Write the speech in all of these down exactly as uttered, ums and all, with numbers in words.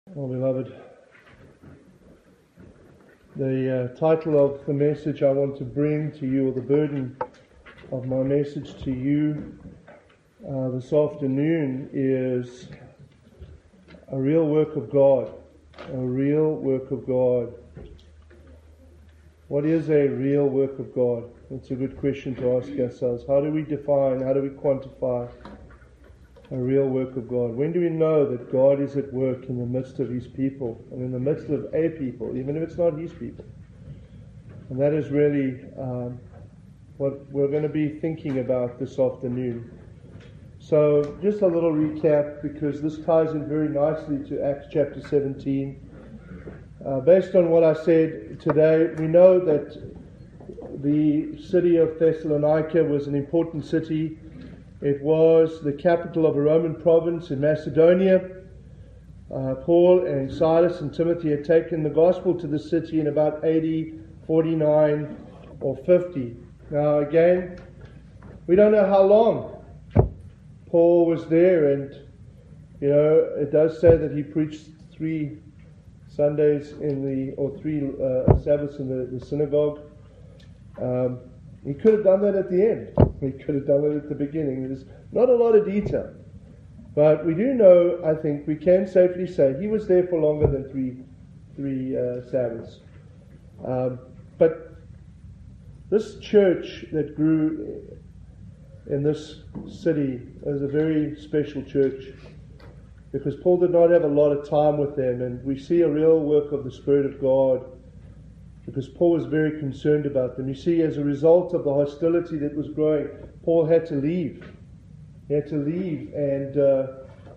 Well, beloved, the uh, title of the message I want to bring to you, or the burden of my message to you uh, this afternoon, is a real work of God. A real work of God. What is a real work of God? It's a good question to ask ourselves. How do we define, how do we quantify a real work of God? When do we know that God is at work in the midst of His people, and in the midst of a people, even if it's not His people? And that is really um, what we're going to be thinking about this afternoon. So just a little recap, because this ties in very nicely to Acts chapter seventeen. Uh, based on what I said today, we know that the city of Thessalonica was an important city. It was the capital of a Roman province in Macedonia. Uh, Paul and Silas and Timothy had taken the gospel to the city in about A D forty-nine or fifty. Now again, we don't know how long Paul was there, and you know, it does say that he preached three Sundays in the, or three uh, Sabbaths in the, the synagogue. Um, he could have done that at the end. He could have done it at the beginning. There's not a lot of detail. But we do know, I think, we can safely say he was there for longer than three three uh, Sabbaths. Um, but this church that grew in this city was a very special church, because Paul did not have a lot of time with them, and we see a real work of the Spirit of God, because Paul was very concerned about them. You see, as a result of the hostility that was growing, Paul had to leave. He had to leave, and uh,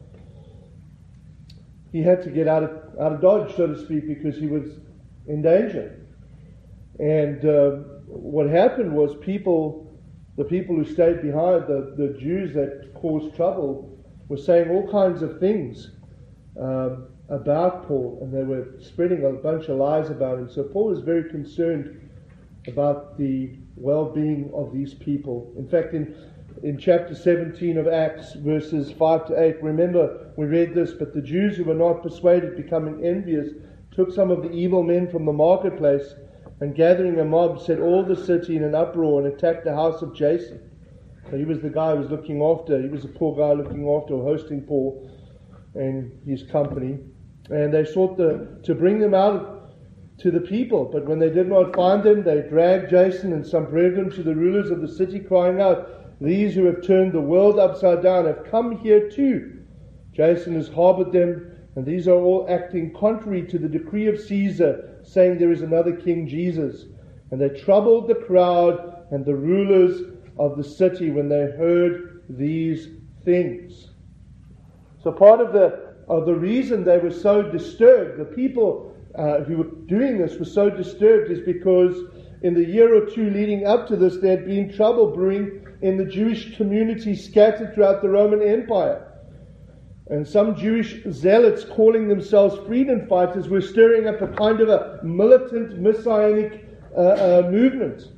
he had to get out of out of Dodge, so to speak, because he was in danger. And uh, what happened was people, the people who stayed behind, the, the Jews that caused trouble, were saying all kinds of things um, about Paul, and they were spreading a bunch of lies about him. So Paul was very concerned about the well-being of these people. In fact, in, in chapter seventeen of Acts, verses five to eight, remember, we read this, but the Jews who were not persuaded, becoming envious, took some of the evil men from the marketplace, and gathering a mob, set all the city in an uproar and attacked the house of Jason. So he was the guy who was looking after, he was a poor guy looking after or hosting Paul and his company. And they sought the, to bring them out to the people. But when they did not find them, they dragged Jason and some brethren to the rulers of the city, crying out, "These who have turned the world upside down have come here too. Jason has harbored them, and these are all acting contrary to the decree of Caesar, saying there is another King Jesus." And they troubled the crowd and the rulers of the city when they heard these things. So part of the of the reason they were so disturbed, the people uh, who were doing this were so disturbed, is because in the year or two leading up to this, there had been trouble brewing in the Jewish community scattered throughout the Roman Empire. And some Jewish zealots, calling themselves freedom fighters, were stirring up a kind of a militant messianic uh, uh, movement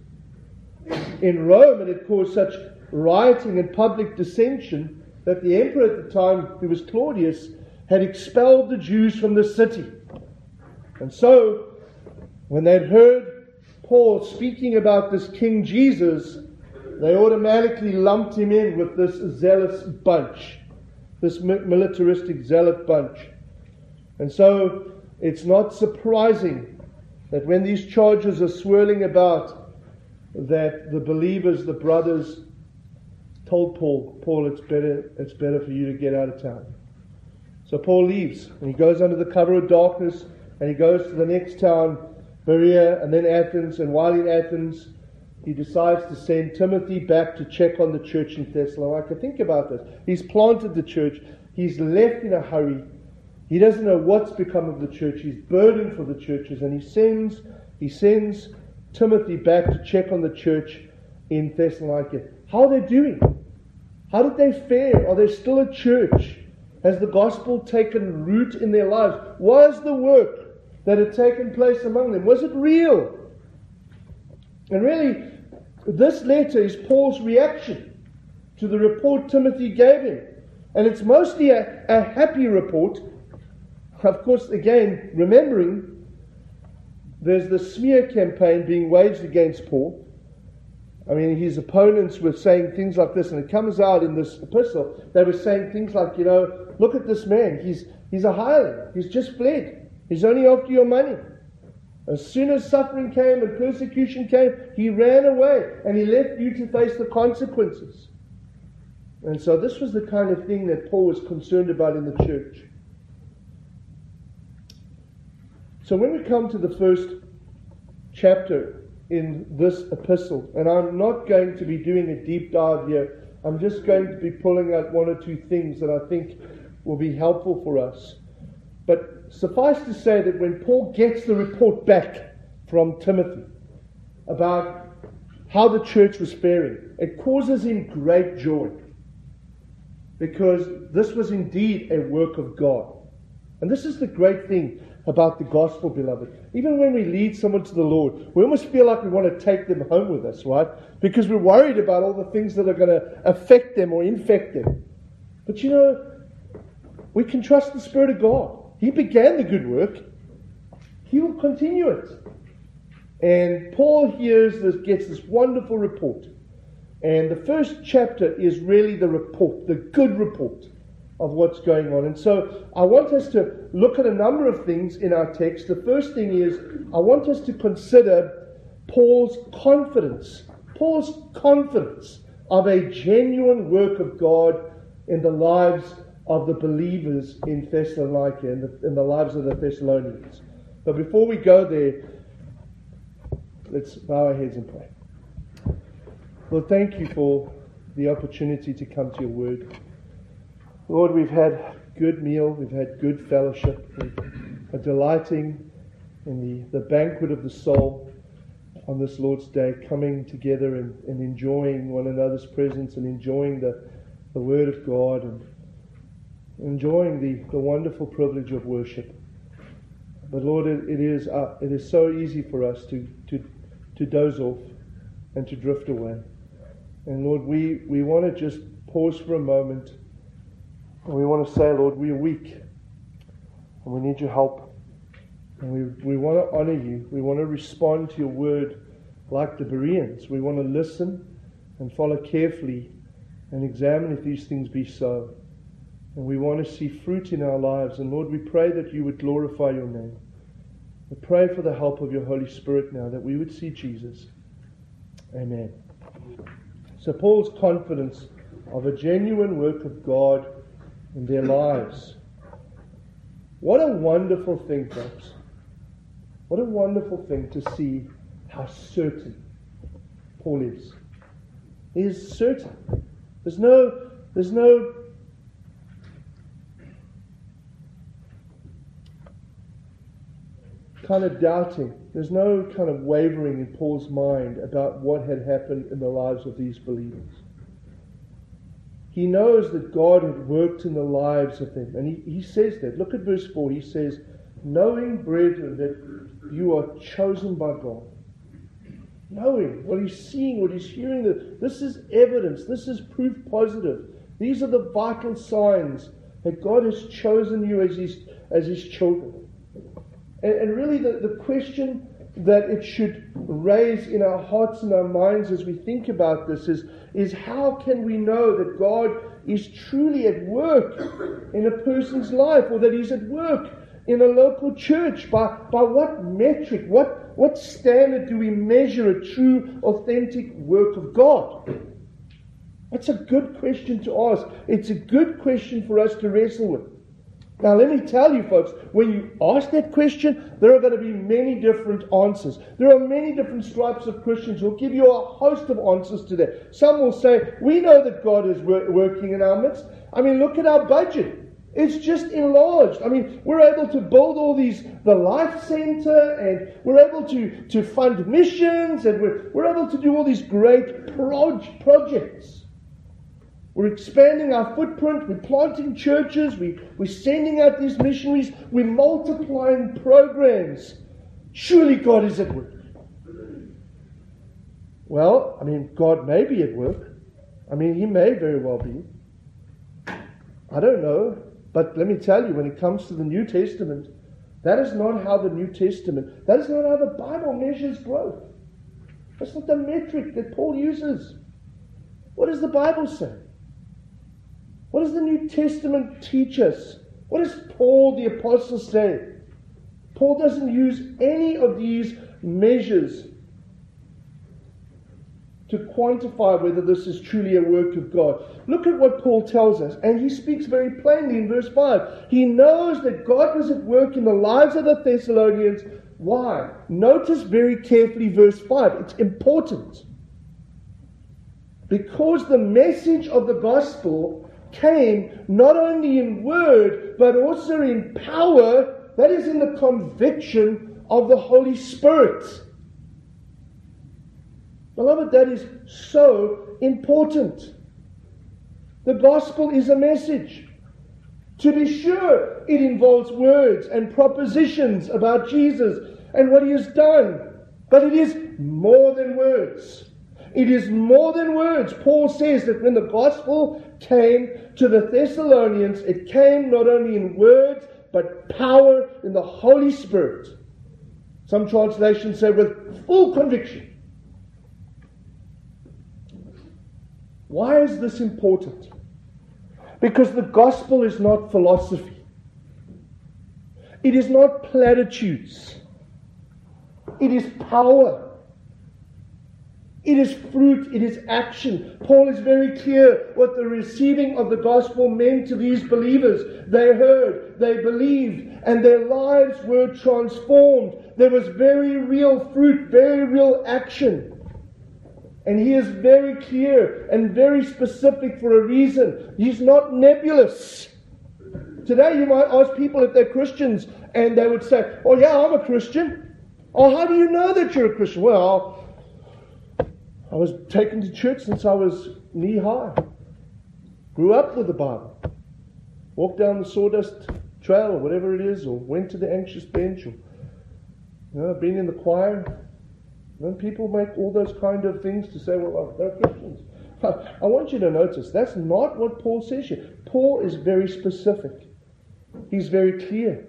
in Rome, and it caused such rioting and public dissension that the emperor at the time, who was Claudius, had expelled the Jews from the city. And so, when they'd heard Paul speaking about this King Jesus, they automatically lumped him in with this zealous bunch, this militaristic zealot bunch. And so, it's not surprising that when these charges are swirling about, that the believers, the brothers, told Paul, Paul, it's better, it's better for you to get out of town. So Paul leaves, and he goes under the cover of darkness, and he goes to the next town, Berea, and then Athens. And while in Athens, he decides to send Timothy back to check on the church in Thessalonica. Think about this. He's planted the church. He's left in a hurry. He doesn't know what's become of the church. He's burdened for the churches, and he sends, he sends Timothy back to check on the church in Thessalonica. How are they doing? How did they fare? Are they still a church? Has the gospel taken root in their lives? Was the work that had taken place among them, was it real? And really, this letter is Paul's reaction to the report Timothy gave him. And it's mostly a, a happy report. Of course, again, remembering there's the smear campaign being waged against Paul. I mean, his opponents were saying things like this, and it comes out in this epistle. They were saying things like, you know, look at this man. He's he's a hireling. He's just fled. He's only after your money. As soon as suffering came and persecution came, he ran away and he left you to face the consequences. And so this was the kind of thing that Paul was concerned about in the church. So when we come to the first chapter in this epistle, and I'm not going to be doing a deep dive here, I'm just going to be pulling out one or two things that I think will be helpful for us. But suffice to say that when Paul gets the report back from Timothy about how the church was faring, it causes him great joy, because this was indeed a work of God. And this is the great thing about the gospel, beloved. Even when we lead someone to the Lord, we almost feel like we want to take them home with us, right? Because we're worried about all the things that are going to affect them or infect them. But you know, we can trust the Spirit of God. He began the good work. He will continue it. And Paul hears this, gets this wonderful report. And the first chapter is really the report, the good report of what's going on. And so I want us to look at a number of things in our text. The first thing is, I want us to consider Paul's confidence. Paul's confidence of a genuine work of God in the lives of the believers in Thessalonica, in the, in the lives of the Thessalonians. But before we go there, let's bow our heads and pray. Lord, thank you for the opportunity to come to your word. Lord, we've had good meal, we've had good fellowship, we are delighting in the, the banquet of the soul on this Lord's Day, coming together and, and enjoying one another's presence and enjoying the, the word of God and enjoying the, the wonderful privilege of worship. But Lord, it, it is uh, it is so easy for us to, to, to doze off and to drift away. And Lord, we, we want to just pause for a moment. And we want to say, Lord, we are weak. And we need your help. And we, we want to honor you. We want to respond to your word like the Bereans. We want to listen and follow carefully and examine if these things be so. And we want to see fruit in our lives. And Lord, we pray that you would glorify your name. We pray for the help of your Holy Spirit now, that we would see Jesus. Amen. So Paul's confidence of a genuine work of God in their lives. What a wonderful thing, folks. What a wonderful thing to see how certain Paul is. He is certain. There's no, there's no kind of doubting. There's no kind of wavering in Paul's mind about what had happened in the lives of these believers. He knows that God had worked in the lives of them. And he, he says that. Look at verse four. He says, knowing, brethren, that you are chosen by God. Knowing what he's seeing, what he's hearing. That this is evidence. This is proof positive. These are the vital signs that God has chosen you as his, as his children. And, and really the, the question that it should raise in our hearts and our minds as we think about this is, is how can we know that God is truly at work in a person's life, or that he's at work in a local church? By, by what metric, what, what standard do we measure a true, authentic work of God? That's a good question to ask. It's a good question for us to wrestle with. Now let me tell you folks, when you ask that question, there are going to be many different answers. There are many different stripes of Christians who will give you a host of answers to that. Some will say, we know that God is wor- working in our midst. I mean, look at our budget. It's just enlarged. I mean, we're able to build all these, the Life Center, and we're able to, to fund missions, and we're, we're able to do all these great proj- projects. We're expanding our footprint, we're planting churches, we, we're sending out these missionaries, we're multiplying programs. Surely God is at work. Well, I mean, God may be at work. I mean, he may very well be. I don't know. But let me tell you, when it comes to the New Testament, that is not how the New Testament, that is not how the Bible measures growth. That's not the metric that Paul uses. What does the Bible say? What does the New Testament teach us? What does Paul the Apostle say? Paul doesn't use any of these measures to quantify whether this is truly a work of God. Look at what Paul tells us, and he speaks very plainly in verse five. He knows that God was at work in the lives of the Thessalonians. Why? Notice very carefully verse five. It's important. Because the message of the gospel came not only in word, but also in power, that is in the conviction of the Holy Spirit. Beloved, that is so important. The gospel is a message. To be sure, it involves words and propositions about Jesus and what he has done. But it is more than words. It is more than words. Paul says that when the gospel came to the Thessalonians, it came not only in words, but power in the Holy Spirit. Some translations say with full conviction. Why is this important? Because the gospel is not philosophy. It is not platitudes. It is power. It is fruit. It is action. Paul is very clear what the receiving of the gospel meant to these believers. They heard, they believed, and their lives were transformed. There was very real fruit, very real action. And he is very clear and very specific for a reason. He's not nebulous. Today you might ask people if they're Christians, and they would say, oh yeah, I'm a Christian. Oh, how do you know that you're a Christian? Well, I was taken to church since I was knee-high. Grew up with the Bible. Walked down the sawdust trail or whatever it is, or went to the anxious bench, or you know, been in the choir. Then people make all those kind of things to say, well, they're Christians. I want you to notice, that's not what Paul says here. Paul is very specific. He's very clear.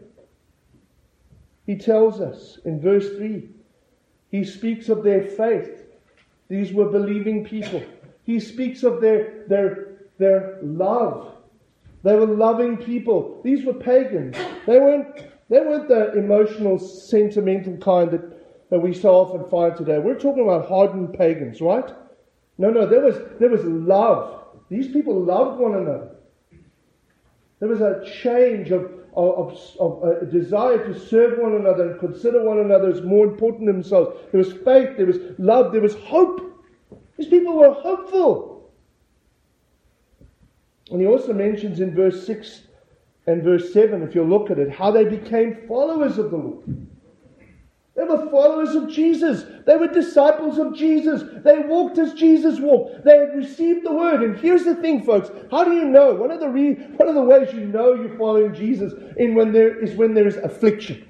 He tells us in verse three, he speaks of their faith. These were believing people. He speaks of their, their, their love. They were loving people. These were pagans. They weren't, they weren't the emotional, sentimental kind that that we so often find today. We're talking about hardened pagans, right? No, no, there was there was love. These people loved one another. There was a change of, of, of a desire to serve one another and consider one another as more important than themselves. There was faith, there was love, there was hope. These people were hopeful. And he also mentions in verse six and verse seven, if you look at it, how they became followers of the Lord. They were followers of Jesus. They were disciples of Jesus. They walked as Jesus walked. They had received the word. And here's the thing, folks. How do you know? One of the re- one of the ways you know you're following Jesus in when there is when there is affliction.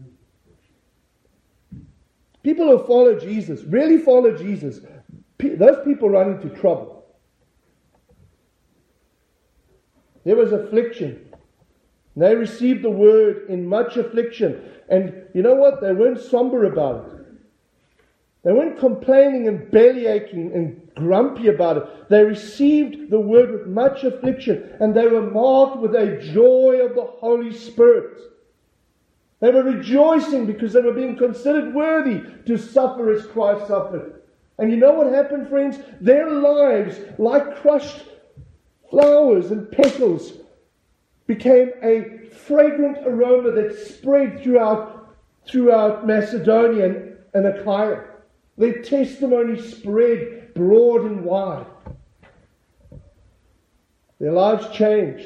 People who follow Jesus, really follow Jesus, pe- those people run into trouble. There was affliction. They received the word in much affliction. And you know what? They weren't somber about it. They weren't complaining and bellyaching and grumpy about it. They received the word with much affliction. And they were marked with a joy of the Holy Spirit. They were rejoicing because they were being considered worthy to suffer as Christ suffered. And you know what happened, friends? Their lives, like crushed flowers and petals, became a fragrant aroma that spread throughout, throughout Macedonia and, and Achaia. Their testimony spread broad and wide. Their lives changed.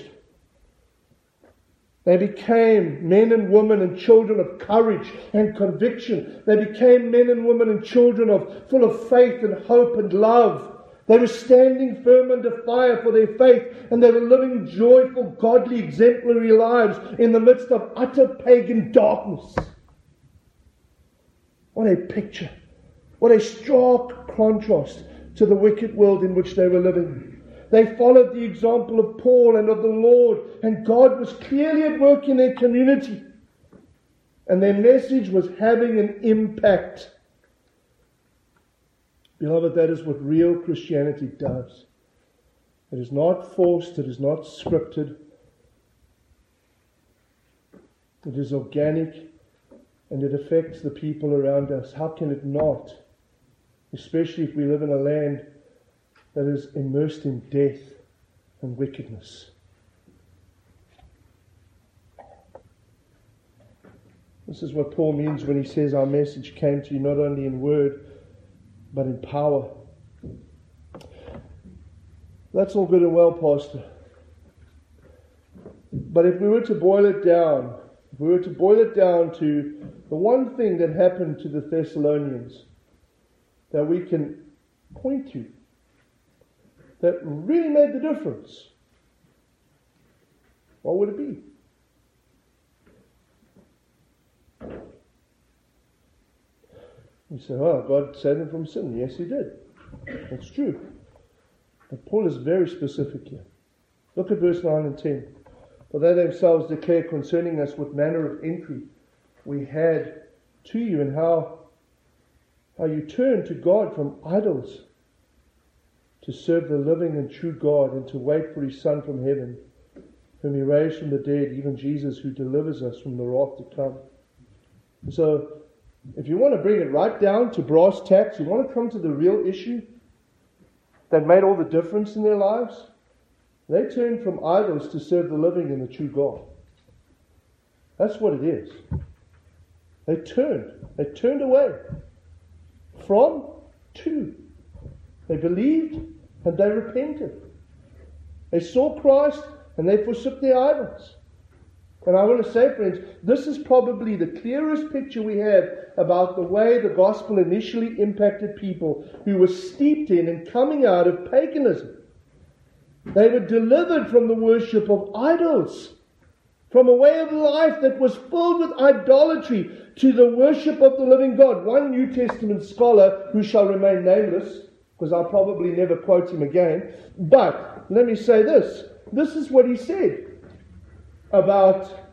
They became men and women and children of courage and conviction. They became men and women and children of full of faith and hope and love. They were standing firm under fire for their faith, and they were living joyful, godly, exemplary lives in the midst of utter pagan darkness. What a picture. What a stark contrast to the wicked world in which they were living. They followed the example of Paul and of the Lord, and God was clearly at work in their community. And their message was having an impact. Beloved, that is what real Christianity does. It is not forced, it is not scripted. It is organic, and it affects the people around us. How can it not? Especially if we live in a land that is immersed in death and wickedness. This is what Paul means when he says our message came to you not only in word, but in power. That's all good and well, Pastor. But if we were to boil it down, if we were to boil it down to the one thing that happened to the Thessalonians that we can point to, that really made the difference, what would it be? You say, oh, God saved them from sin. Yes, He did. That's true. But Paul is very specific here. Look at verse nine and ten. For they themselves declare concerning us what manner of entry we had to you, and how, how you turned to God from idols to serve the living and true God, and to wait for His Son from heaven, whom He raised from the dead, even Jesus, who delivers us from the wrath to come. So, if you want to bring it right down to brass tacks, you want to come to the real issue that made all the difference in their lives, they turned from idols to serve the living and the true God. That's what it is. They turned. They turned away from to. They believed and they repented. They saw Christ and they forsook their idols. And I want to say, friends, this is probably the clearest picture we have about the way the gospel initially impacted people who were steeped in and coming out of paganism. They were delivered from the worship of idols, from a way of life that was filled with idolatry, to the worship of the living God. One New Testament scholar, who shall remain nameless, because I'll probably never quote him again, but let me say this. This is what he said about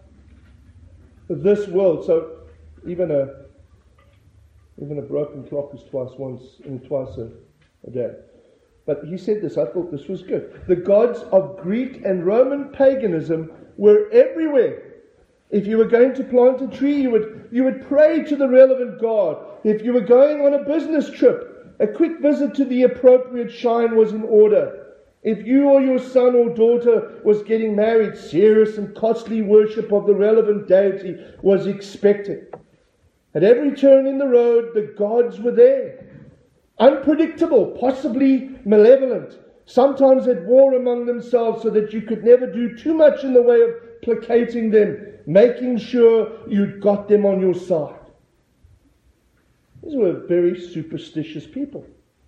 this world. So even a even a broken clock is twice once and twice a, a day. But he said this, I thought this was good. The gods of Greek and Roman paganism were everywhere. If you were going to plant a tree, you would you would pray to the relevant god. If you were going on a business trip, a quick visit to the appropriate shrine was in order. If you or your son or daughter was getting married, serious and costly worship of the relevant deity was expected. At every turn in the road, the gods were there. Unpredictable, possibly malevolent, sometimes at war among themselves so that you could never do too much in the way of placating them, making sure you'd got them on your side. These were very superstitious people.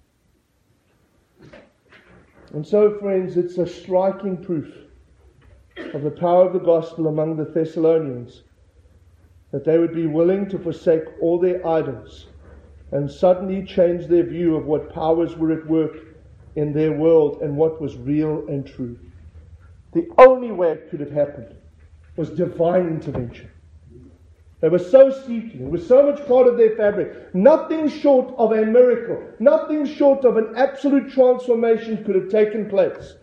And so, friends, it's a striking proof of the power of the gospel among the Thessalonians that they would be willing to forsake all their idols and suddenly change their view of what powers were at work in their world and what was real and true. The only way it could have happened was divine intervention. They were so steeped in it. It was so much part of their fabric. Nothing short of a miracle, nothing short of an absolute transformation could have taken place.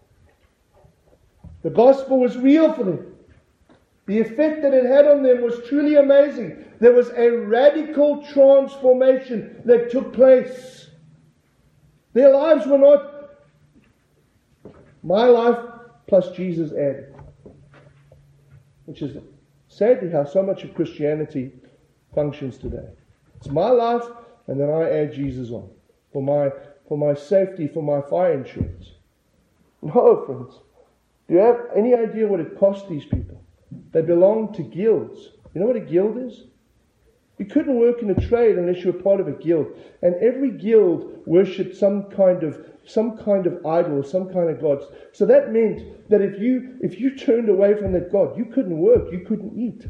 The gospel was real for them. The effect that it had on them was truly amazing. There was a radical transformation that took place. Their lives were not my life plus Jesus added, which is sadly how so much of Christianity functions today. It's my life, and then I add Jesus on for my for my safety, for my fire insurance. No, friends. Do you have any idea what it cost these people? They belonged to guilds. You know what a guild is? You couldn't work in a trade unless you were part of a guild. And every guild worshipped some kind of some kind of idol, some kind of gods. So that meant that if you if you turned away from that God, you couldn't work, you couldn't eat.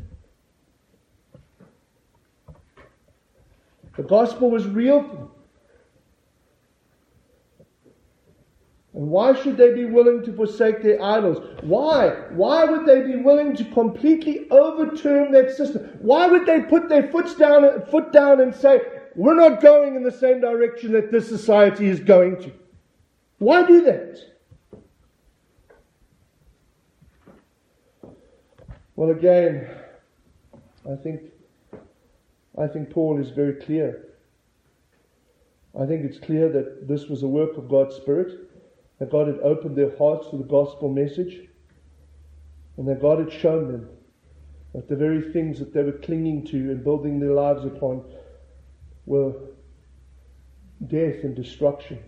The gospel was real. And why should they be willing to forsake their idols? Why? Why would they be willing to completely overturn that system? Why would they put their foot down, foot down and say, we're not going in the same direction that this society is going to? Why do that? Well, again, I think, I think Paul is very clear. I think it's clear that this was a work of God's Spirit, that God had opened their hearts to the gospel message, and that God had shown them that the very things that they were clinging to and building their lives upon were death and destruction.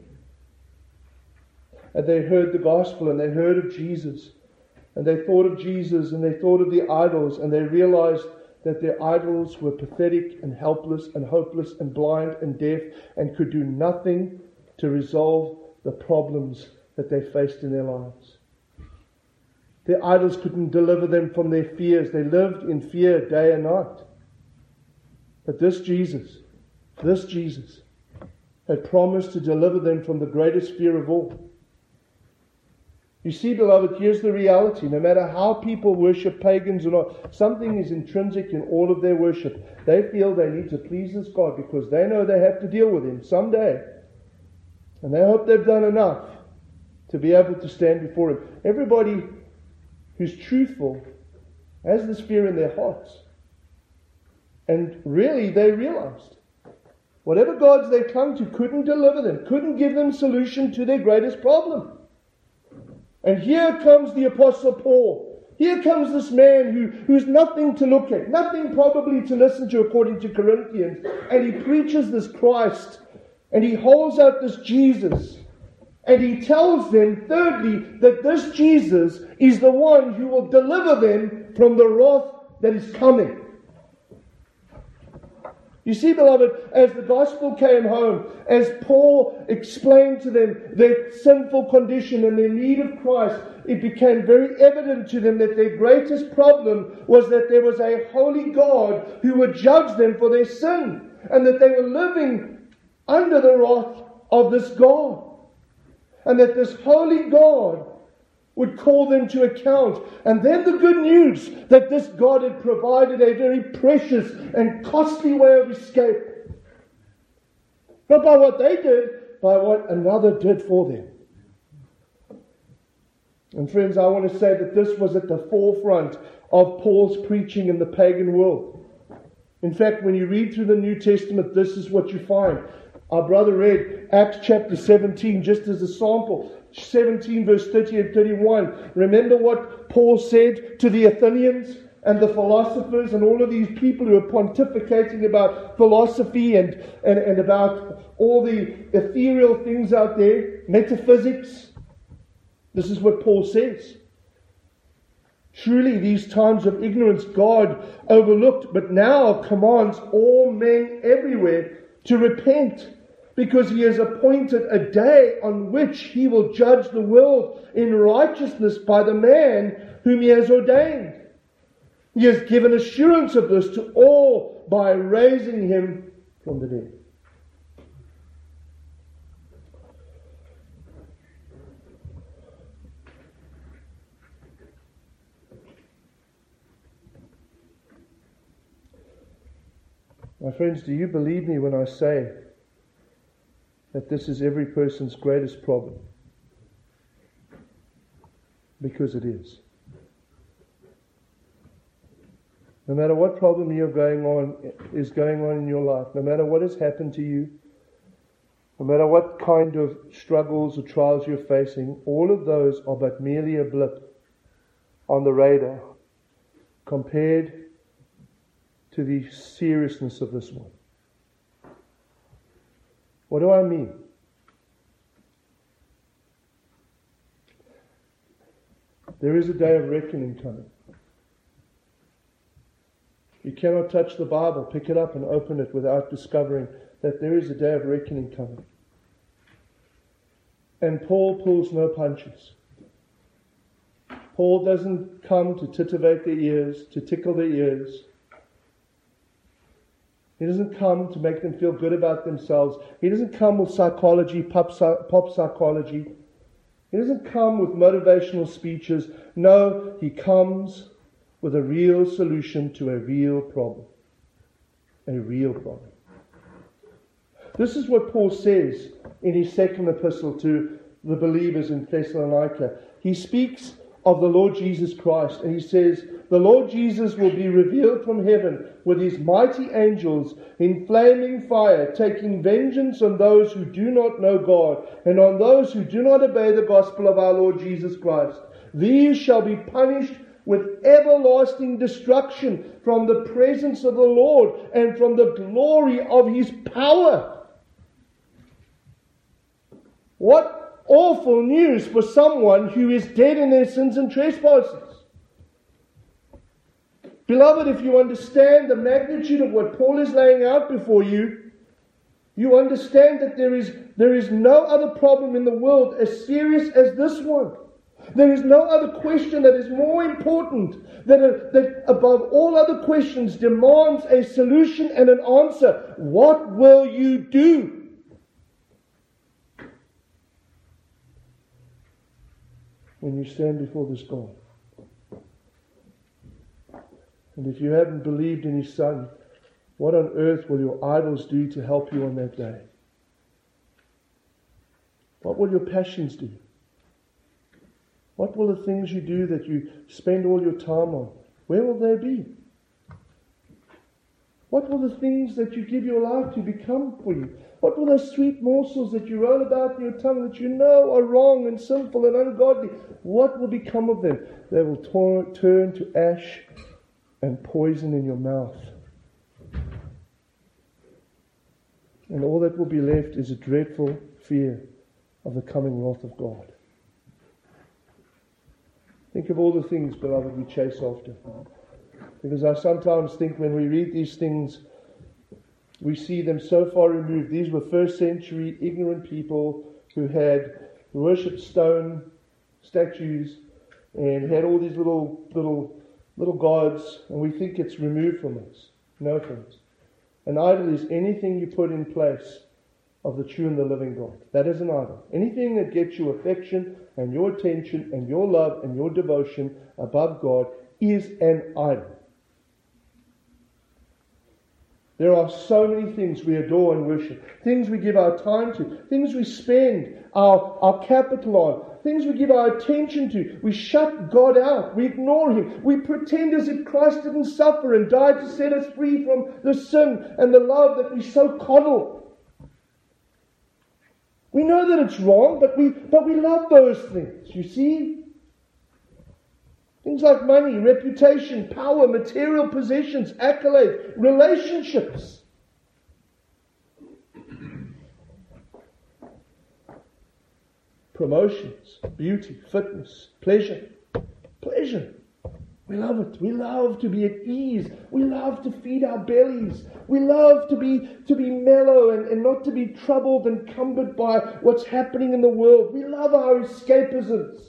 And they heard the gospel, and they heard of Jesus, and they thought of Jesus, and they thought of the idols, and they realized that their idols were pathetic and helpless and hopeless and blind and deaf and could do nothing to resolve the problems that they faced in their lives. Their idols couldn't deliver them from their fears. They lived in fear day and night. But this Jesus, this Jesus, had promised to deliver them from the greatest fear of all. You see, beloved, here's the reality. No matter how people worship pagans or not, something is intrinsic in all of their worship. They feel they need to please this God because they know they have to deal with Him someday. And they hope they've done enough to be able to stand before Him. Everybody who's truthful has this fear in their hearts. And really, they realized whatever gods they clung to couldn't deliver them, couldn't give them solution to their greatest problem. And here comes the Apostle Paul. Here comes this man who, who's nothing to look at, nothing probably to listen to according to Corinthians. And he preaches this Christ. And he holds out this Jesus. And he tells them, thirdly, that this Jesus is the one who will deliver them from the wrath that is coming. You see, beloved, as the gospel came home, as Paul explained to them their sinful condition and their need of Christ, it became very evident to them that their greatest problem was that there was a holy God who would judge them for their sin, and that they were living under the wrath of this God, and that this holy God would call them to account. And then the good news that this God had provided a very precious and costly way of escape. Not by what they did, by what another did for them. And friends, I want to say that this was at the forefront of Paul's preaching in the pagan world. In fact, when you read through the New Testament, this is what you find. Our brother read Acts chapter seventeen just as a sample. seventeen verse thirty and thirty-one. Remember what Paul said to the Athenians and the philosophers and all of these people who are pontificating about philosophy and, and, and about all the ethereal things out there, metaphysics. This is what Paul says. Truly these times of ignorance God overlooked, but now commands all men everywhere to repent, because He has appointed a day on which He will judge the world in righteousness by the man whom He has ordained. He has given assurance of this to all by raising Him from the dead. My friends, do you believe me when I say that this is every person's greatest problem? Because it is. No matter what problem you're going on is going on in your life, no matter what has happened to you, no matter what kind of struggles or trials you're facing, all of those are but merely a blip on the radar compared to the seriousness of this one. What do I mean? There is a day of reckoning coming. You cannot touch the Bible, pick it up and open it without discovering that there is a day of reckoning coming. And Paul pulls no punches. Paul doesn't come to titivate their ears, to tickle their ears. He doesn't come to make them feel good about themselves. He doesn't come with psychology, pop, pop psychology. He doesn't come with motivational speeches. No, he comes with a real solution to a real problem. A real problem. This is what Paul says in his second epistle to the believers in Thessalonica. He speaks of the Lord Jesus Christ, and he says, the Lord Jesus will be revealed from heaven with his mighty angels in flaming fire, taking vengeance on those who do not know God and on those who do not obey the gospel of our Lord Jesus Christ. These shall be punished with everlasting destruction from the presence of the Lord and from the glory of his power. What awful news for someone who is dead in their sins and trespasses. Beloved, if you understand the magnitude of what Paul is laying out before you, you understand that there is, there is no other problem in the world as serious as this one. There is no other question that is more important, that, uh, that above all other questions demands a solution and an answer. What will you do? When you stand before this God. And if you haven't believed in his Son, what on earth will your idols do to help you on that day? What will your passions do? What will the things you do that you spend all your time on, where will they be? What will the things that you give your life to become for you? What will those sweet morsels that you roll about in your tongue that you know are wrong and sinful and ungodly, what will become of them? They will tor- turn to ash and poison in your mouth. And all that will be left is a dreadful fear of the coming wrath of God. Think of all the things, beloved, we chase after. Because I sometimes think when we read these things, we see them so far removed. These were first century ignorant people who had worshipped stone statues and had all these little little little gods, and we think it's removed from us. No, friends. An idol is anything you put in place of the true and the living God. That is an idol. Anything that gets your affection and your attention and your love and your devotion above God is an idol. There are so many things we adore and worship, things we give our time to, things we spend our, our capital on, things we give our attention to. We shut God out. We ignore him. We pretend as if Christ didn't suffer and died to set us free from the sin and the love that we so coddle. We know that it's wrong, but we, but we love those things, you see. Things like money, reputation, power, material possessions, accolades, relationships. Promotions, beauty, fitness, pleasure. Pleasure. We love it. We love to be at ease. We love to feed our bellies. We love to be to be mellow and, and not to be troubled and cumbered by what's happening in the world. We love our escapisms.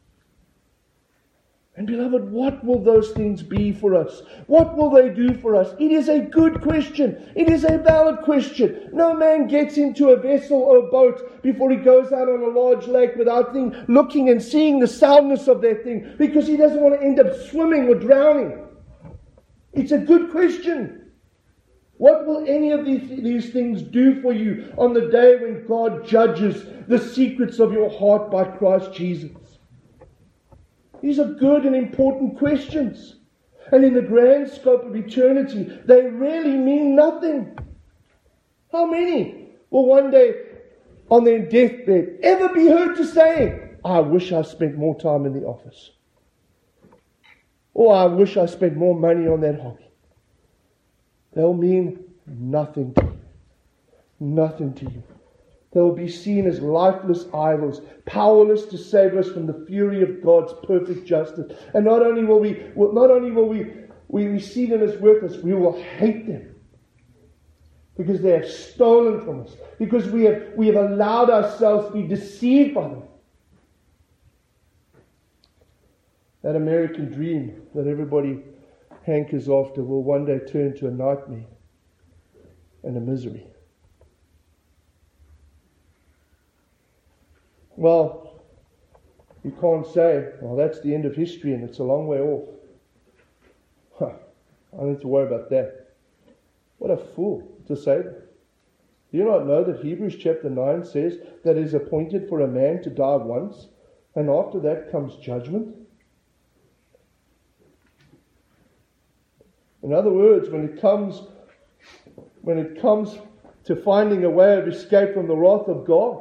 And beloved, what will those things be for us? What will they do for us? It is a good question. It is a valid question. No man gets into a vessel or a boat before he goes out on a large lake without thing, looking and seeing the soundness of that thing, because he doesn't want to end up swimming or drowning. It's a good question. What will any of these, these things do for you on the day when God judges the secrets of your heart by Christ Jesus? These are good and important questions. And in the grand scope of eternity, they really mean nothing. How many will one day on their deathbed ever be heard to say, I wish I spent more time in the office? Or I wish I spent more money on that hobby? They'll mean nothing to you. Nothing to you. They will be seen as lifeless idols, powerless to save us from the fury of God's perfect justice. And not only will we, not only will we, we, we see them as worthless, we will hate them because they have stolen from us, because we have we have allowed ourselves to be deceived by them. That American dream that everybody hankers after will one day turn to a nightmare and a misery. Well, You can't say, well, that's the end of history and it's a long way off. Huh, I don't need to worry about that. What a fool to say that. Do you not know that Hebrews chapter nine says that it is appointed for a man to die once, and after that comes judgment? In other words, when it comes, when it comes to finding a way of escape from the wrath of God,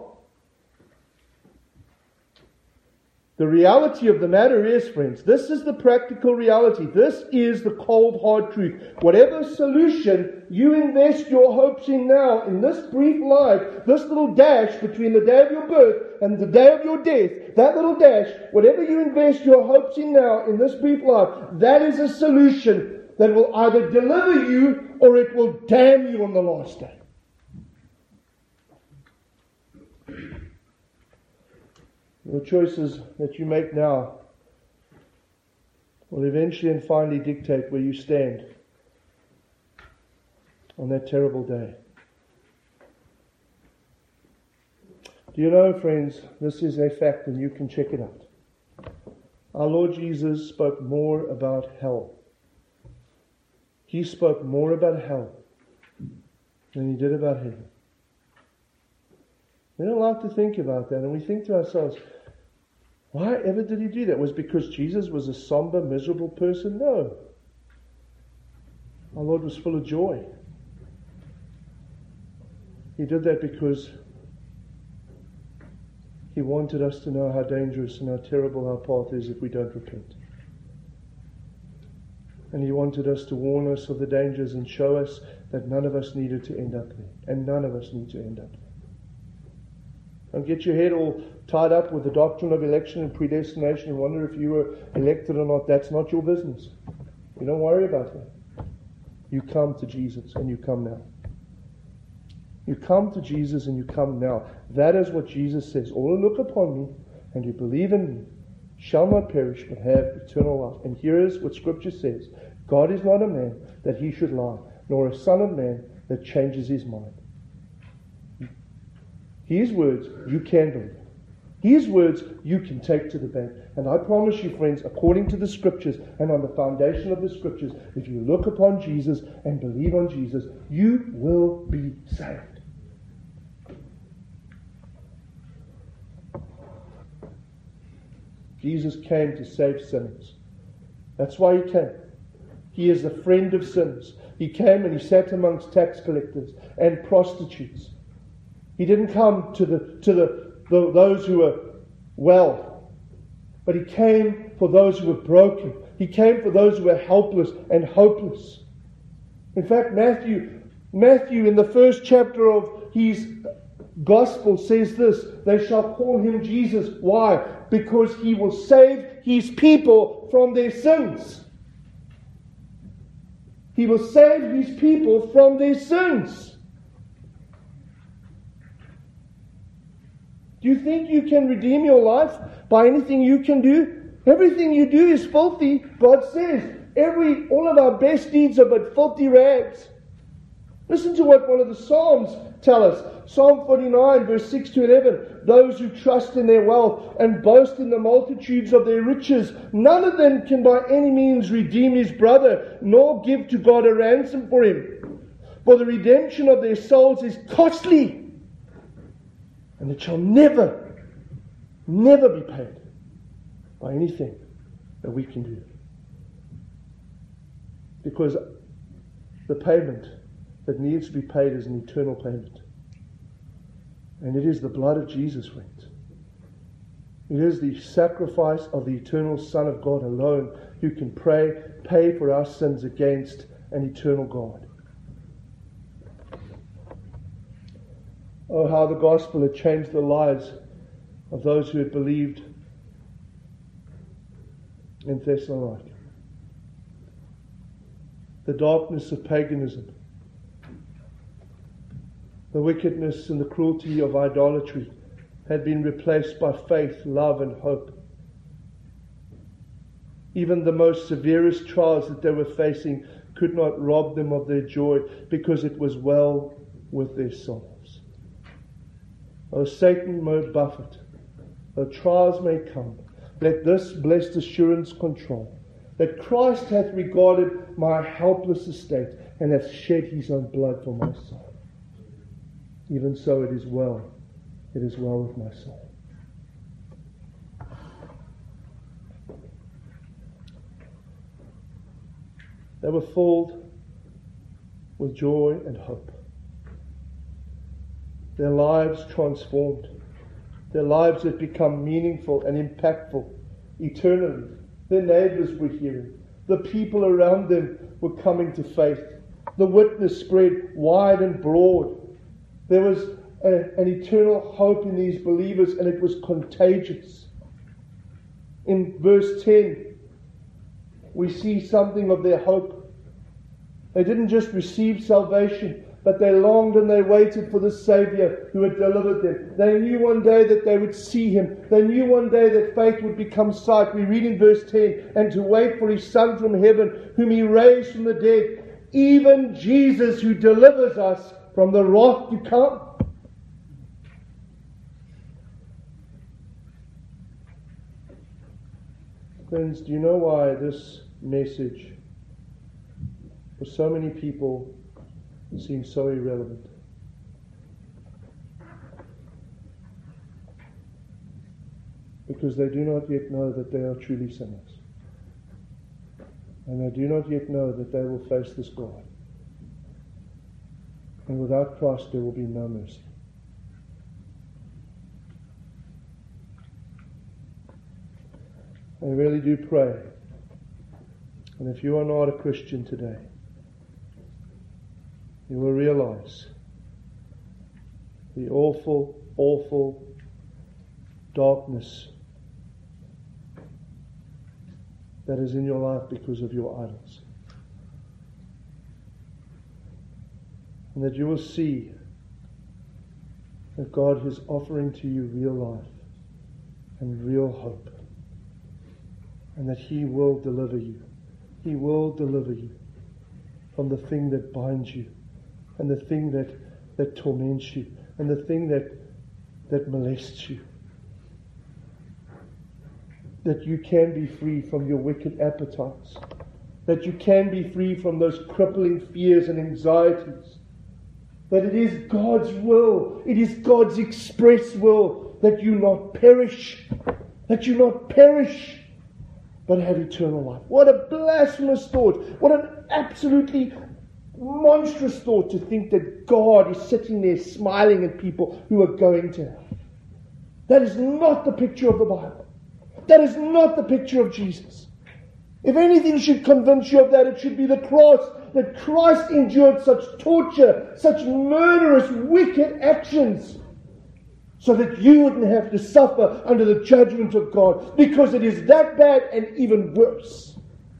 the reality of the matter is, friends, this is the practical reality. This is the cold, hard truth. Whatever solution you invest your hopes in now, in this brief life, this little dash between the day of your birth and the day of your death, that little dash, whatever you invest your hopes in now, in this brief life, that is a solution that will either deliver you or it will damn you on the last day. The choices that you make now will eventually and finally dictate where you stand on that terrible day. Do you know, friends, this is a fact and you can check it out. Our Lord Jesus spoke more about hell. He spoke more about hell than he did about heaven. We don't like to think about that, and we think to ourselves, why ever did he do that? Was it because Jesus was a somber, miserable person? No. Our Lord was full of joy. He did that because he wanted us to know how dangerous and how terrible our path is if we don't repent. And he wanted us to warn us of the dangers and show us that none of us needed to end up there. And none of us need to end up there. Don't get your head all tied up with the doctrine of election and predestination and wonder if you were elected or not. That's not your business. You don't worry about that. You come to Jesus and you come now. You come to Jesus and you come now. That is what Jesus says. All who look upon me and who believe in me shall not perish but have eternal life. And here is what Scripture says. God is not a man that he should lie, nor a son of man that changes his mind. His words you can believe. His words you can take to the bank. And I promise you, friends, according to the Scriptures and on the foundation of the Scriptures, if you look upon Jesus and believe on Jesus, you will be saved. Jesus came to save sinners. That's why he came. He is the friend of sinners. He came and he sat amongst tax collectors and prostitutes. He didn't come to the to the, the those who were well, but he came for those who were broken. He came for those who were helpless and hopeless. In fact, Matthew, Matthew in the first chapter of his Gospel says this, they shall call him Jesus. Why? Because he will save his people from their sins. He will save his people from their sins. Do you think you can redeem your life by anything you can do? Everything you do is filthy, God says. Every, all of our best deeds are but filthy rags. Listen to what one of the Psalms tell us. Psalm forty-nine, verse six to eleven. Those who trust in their wealth and boast in the multitudes of their riches, none of them can by any means redeem his brother, nor give to God a ransom for him. For the redemption of their souls is costly, and it shall never, never be paid by anything that we can do. Because the payment that needs to be paid is an eternal payment. And it is the blood of Jesus, friends. It is the sacrifice of the eternal Son of God alone who can pray, pay for our sins against an eternal God. Oh, how the gospel had changed the lives of those who had believed in Thessalonica. The darkness of paganism, the wickedness and the cruelty of idolatry had been replaced by faith, love, and hope. Even the most severest trials that they were facing could not rob them of their joy because it was well with their souls. Oh, Satan may buffet, though trials may come, let this blessed assurance control, that Christ hath regarded my helpless estate, and hath shed his own blood for my soul. Even so it is well, it is well with my soul. They were filled with joy and hope. Their lives transformed. Their lives had become meaningful and impactful eternally. Their neighbors were hearing. The people around them were coming to faith. The witness spread wide and broad. There was a, an eternal hope in these believers, and it was contagious. In verse ten, we see something of their hope. They didn't just receive salvation, but they longed and they waited for the Savior who had delivered them. They knew one day that they would see Him. They knew one day that faith would become sight. We read in verse ten, and to wait for His Son from heaven, whom He raised from the dead, even Jesus who delivers us from the wrath to come. Friends, do you know why this message for so many people seems so irrelevant? Because they do not yet know that they are truly sinners. And they do not yet know that they will face this God. And without Christ there will be no mercy. I really do pray. And if you are not a Christian today, you will realize the awful, awful darkness that is in your life because of your idols. And that you will see that God is offering to you real life and real hope. And that He will deliver you. He will deliver you from the thing that binds you, and the thing that, that torments you, and the thing that, that molests you. That you can be free from your wicked appetites. That you can be free from those crippling fears and anxieties. That it is God's will, it is God's express will that you not perish. That you not perish, but have eternal life. What a blasphemous thought. What an absolutely monstrous thought to think that God is sitting there smiling at people who are going to hell. That is not the picture of the Bible. That is not the picture of Jesus. If anything should convince you of that, it should be the cross, that Christ endured such torture, such murderous, wicked actions, so that you wouldn't have to suffer under the judgment of God, because it is that bad and even worse.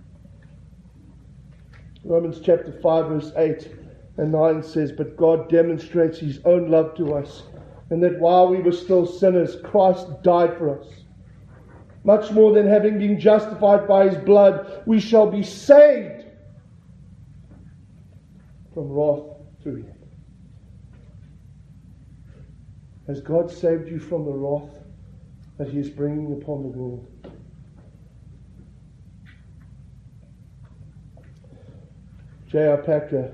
Romans chapter five verse eight and nine says, "But God demonstrates His own love to us, and that while we were still sinners, Christ died for us. Much more than having been justified by His blood, we shall be saved from wrath through Him." Has God saved you from the wrath that He is bringing upon the world? J R Packer,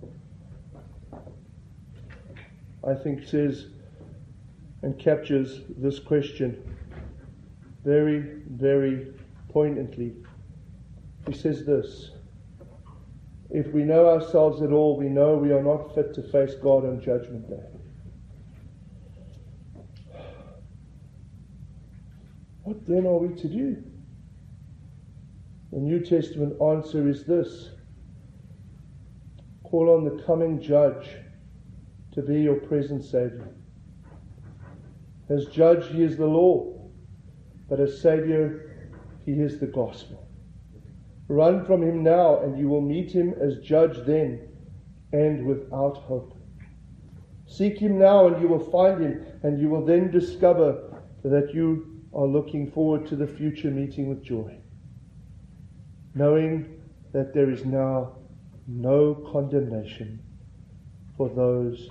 I think, says and captures this question very, very poignantly. He says this: if we know ourselves at all, we know we are not fit to face God on Judgment Day. What then are we to do? The New Testament answer is this: call on the coming Judge to be your present Savior. As Judge, He is the law, but as Savior, He is the gospel. Run from Him now, and you will meet Him as Judge then, and without hope. Seek Him now, and you will find Him, and you will then discover that you are looking forward to the future meeting with joy, knowing that there is now no condemnation for those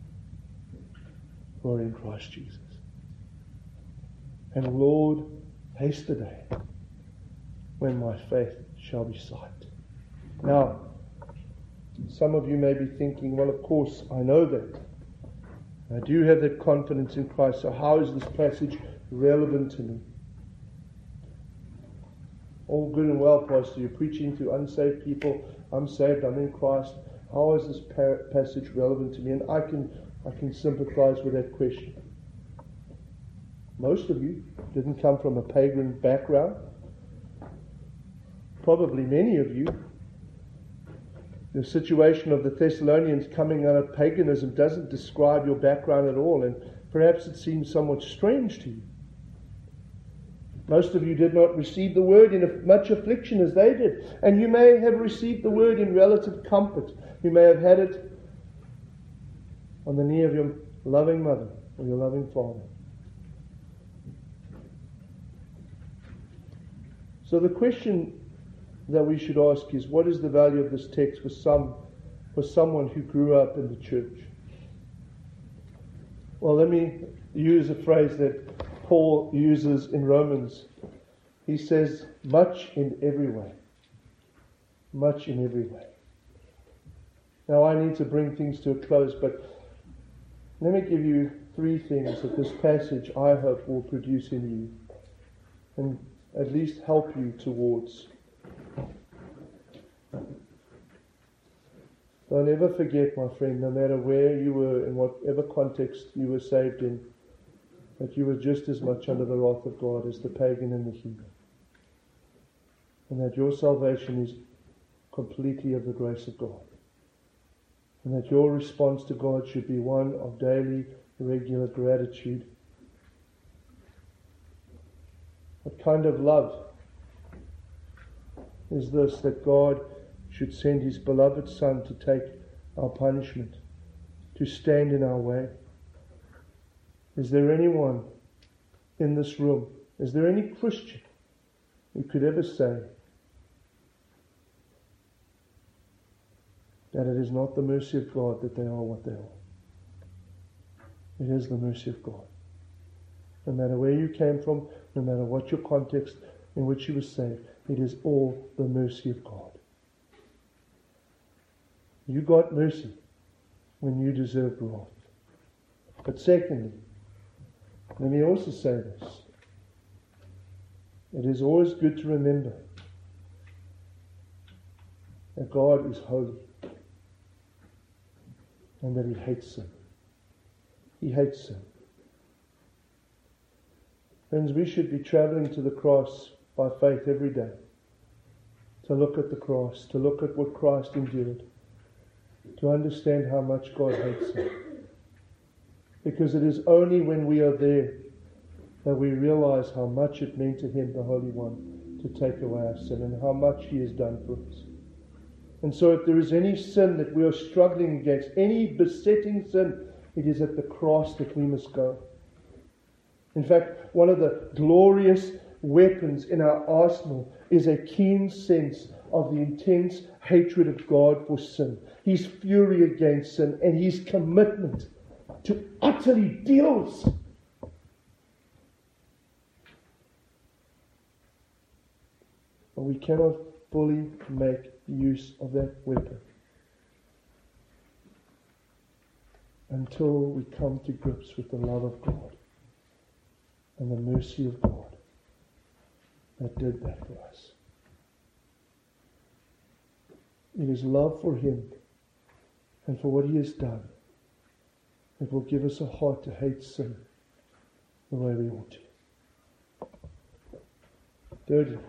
who are in Christ Jesus. And Lord, Haste the day when my faith shall be sight. Now, some of you may be thinking, well, of course, I know that. I do have that confidence in Christ, so how is this passage relevant to me? All good and well, Pastor, you're preaching to unsaved people. I'm saved, I'm in Christ. How is this par- passage relevant to me? And I can, I can sympathize with that question. Most of you didn't come from a pagan background. Probably many of you. The situation of the Thessalonians coming out of paganism doesn't describe your background at all, and perhaps it seems somewhat strange to you. Most of you did not receive the word in much affliction as they did, and you may have received the word in relative comfort. You may have had it on the knee of your loving mother or your loving father. So the question that we should ask is, what is the value of this text for some, for someone who grew up in the church? Well, let me use a phrase that Paul uses in Romans. He says, much in every way. Much in every way. Now I need to bring things to a close, but let me give you three things that this passage, I hope, will produce in you and at least help you towards. Don't ever forget, my friend, no matter where you were, in whatever context you were saved in, that you were just as much under the wrath of God as the pagan and the heathen. And that your salvation is completely of the grace of God. And that your response to God should be one of daily, regular gratitude. What kind of love is this, that God should send His beloved Son to take our punishment, to stand in our way? Is there anyone in this room, is there any Christian who could ever say that it is not the mercy of God that they are what they are? It is the mercy of God. No matter where you came from, no matter what your context in which you were saved, it is all the mercy of God. You got mercy when you deserved wrath. But secondly, let me also say this. It is always good to remember that God is holy and that He hates sin. He hates sin. Friends, we should be traveling to the cross by faith every day. To look at the cross, to look at what Christ endured, to understand how much God hates sin. Because it is only when we are there that we realize how much it meant to Him, the Holy One, to take away our sin and how much He has done for us. And so if there is any sin that we are struggling against, any besetting sin, it is at the cross that we must go. In fact, one of the glorious weapons in our arsenal is a keen sense of the intense hatred of God for sin, His fury against sin, and His commitment to utterly deal with sin. But we cannot fully make use of that weapon until we come to grips with the love of God and the mercy of God that did that for us. It is love for Him and for what He has done that will give us a heart to hate sin the way we ought to. Thirdly,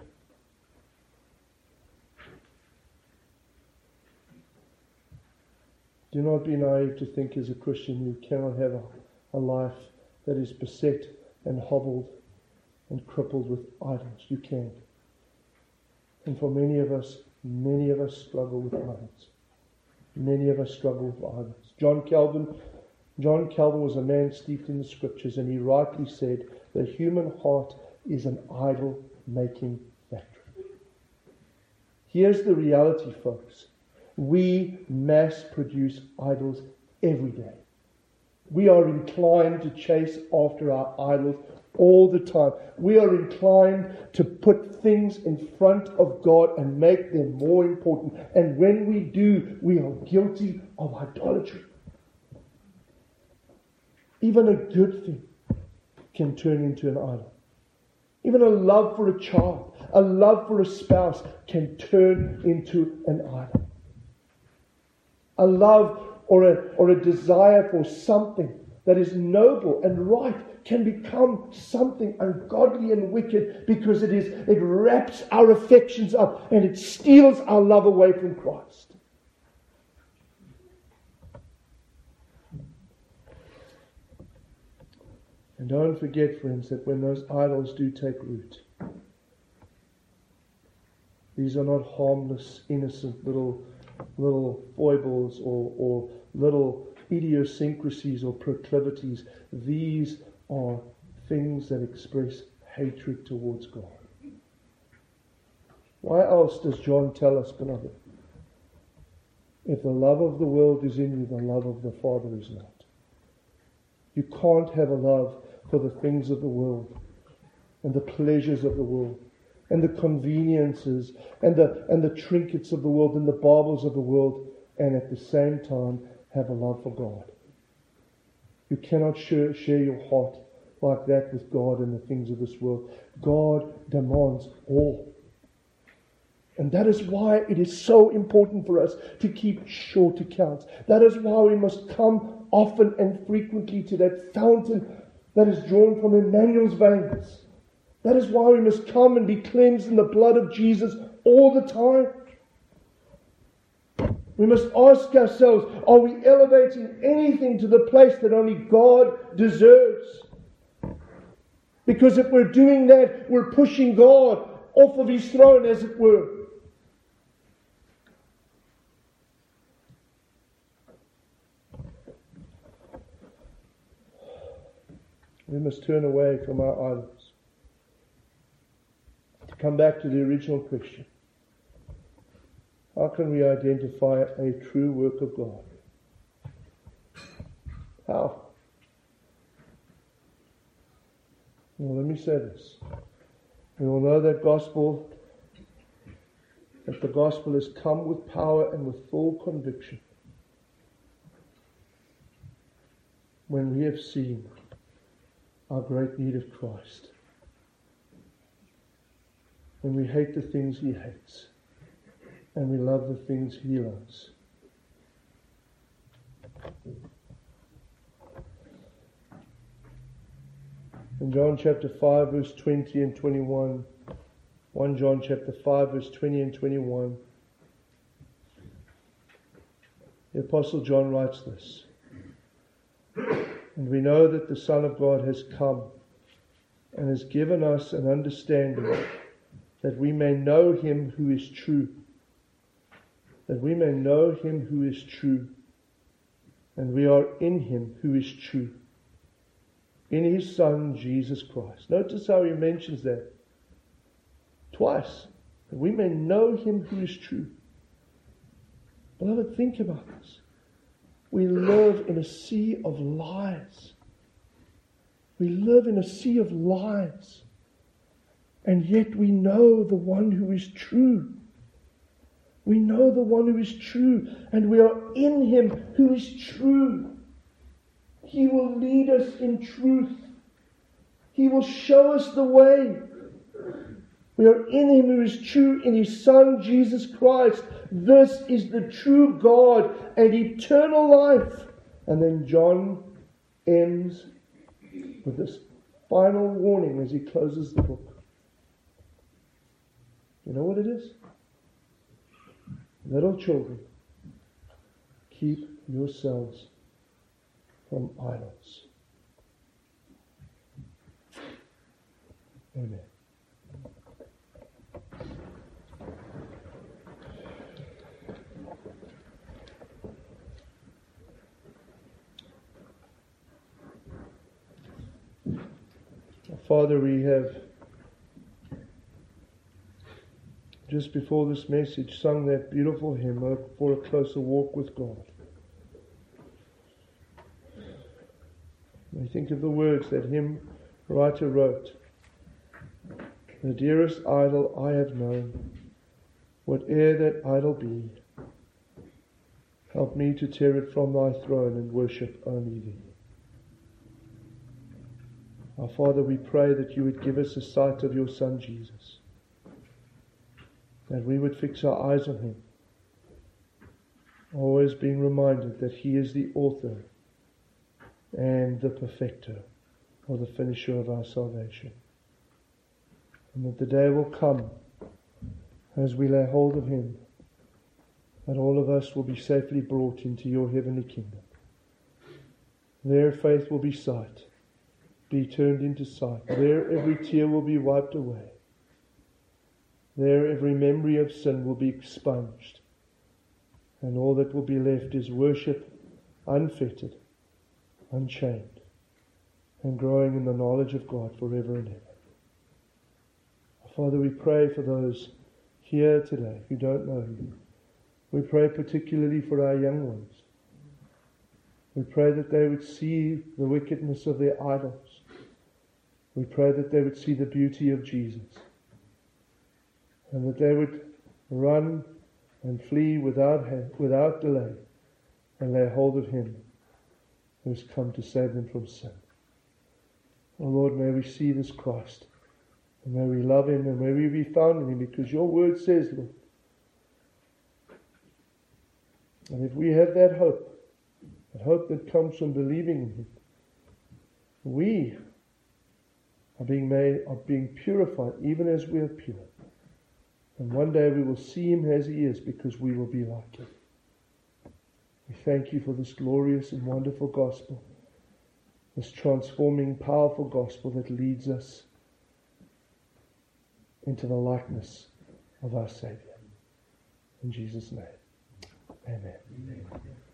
do not be naive to think as a Christian you cannot have a, a life that is beset and hobbled and crippled with idols. You can. And for many of us, many of us struggle with idols. Many of us struggle with idols. John Calvin, John Calvin was a man steeped in the Scriptures, and he rightly said, the human heart is an idol-making factory. Here's the reality, folks. We mass produce idols every day. We are inclined to chase after our idols all the time. We are inclined to put things in front of God and make them more important. And when we do, we are guilty of idolatry. Even a good thing can turn into an idol. Even a love for a child, a love for a spouse can turn into an idol. A love or a, or a desire for something that is noble and right can become something ungodly and wicked because it is it wraps our affections up and it steals our love away from Christ. And don't forget, friends, that when those idols do take root, these are not harmless, innocent little little foibles or, or little idiosyncrasies or proclivities. These are things that express hatred towards God. Why else does John tell us, beloved? If the love of the world is in you, the love of the Father is not. You can't have a love for the things of the world and the pleasures of the world and the conveniences and the and the trinkets of the world and the baubles of the world, and at the same time have a love for God. You cannot share, share your heart like that with God and the things of this world. God demands all. And that is why it is so important for us to keep short accounts. That is why we must come often and frequently to that fountain that is drawn from Emmanuel's veins. That is why we must come and be cleansed in the blood of Jesus all the time. We must ask ourselves, are we elevating anything to the place that only God deserves? Because if we're doing that, we're pushing God off of His throne, as it were. We must turn away from our idols. To come back to the original question, how can we identify a true work of God? How? Well, let me say this. We all know that gospel, that the gospel has come with power and with full conviction when we have seen our great need of Christ. When we hate the things He hates and we love the things He loves. In John chapter five verse twenty and twenty-one, First John chapter five verse twenty and twenty-one, the Apostle John writes this: "And we know that the Son of God has come and has given us an understanding that we may know Him who is true. That we may know Him who is true. And we are in Him who is true. In His Son, Jesus Christ." Notice how he mentions that twice. That we may know Him who is true. Beloved, think about this. We live in a sea of lies. We live in a sea of lies. And yet we know the one who is true. We know the one who is true. And we are in Him who is true. He will lead us in truth. He will show us the way. We are in Him who is true, in His Son, Jesus Christ. This is the true God and eternal life. And then John ends with this final warning as he closes the book. You know what it is? Little children, keep yourselves from idols. Amen. Father, we have, just before this message, sung that beautiful hymn, For a Closer Walk with God. We think of the words that hymn writer wrote, "The dearest idol I have known, whate'er that idol be, help me to tear it from thy throne and worship only thee." Our Father, we pray that you would give us a sight of your Son Jesus, that we would fix our eyes on him, always being reminded that he is the author and the perfecter, or the finisher of our salvation. And that the day will come, as we lay hold of him, that all of us will be safely brought into your heavenly kingdom. There faith will be sight, be turned into sight. There every tear will be wiped away. There every memory of sin will be expunged. And all that will be left is worship unfettered, unchained, and growing in the knowledge of God forever and ever. Father, we pray for those here today who don't know you. We pray particularly for our young ones. We pray that they would see the wickedness of their idols. We pray that they would see the beauty of Jesus, and that they would run and flee without without delay and lay hold of him who has come to save them from sin. Oh Lord, may we see this Christ, and may we love him, and may we be found in him, because your word says, Lord, and if we have that hope, that hope that comes from believing in him, we are being made, are being purified even as we are pure. And one day we will see him as he is, because we will be like him. We thank you for this glorious and wonderful gospel, this transforming, powerful gospel that leads us into the likeness of our Savior. In Jesus' name, amen. Amen.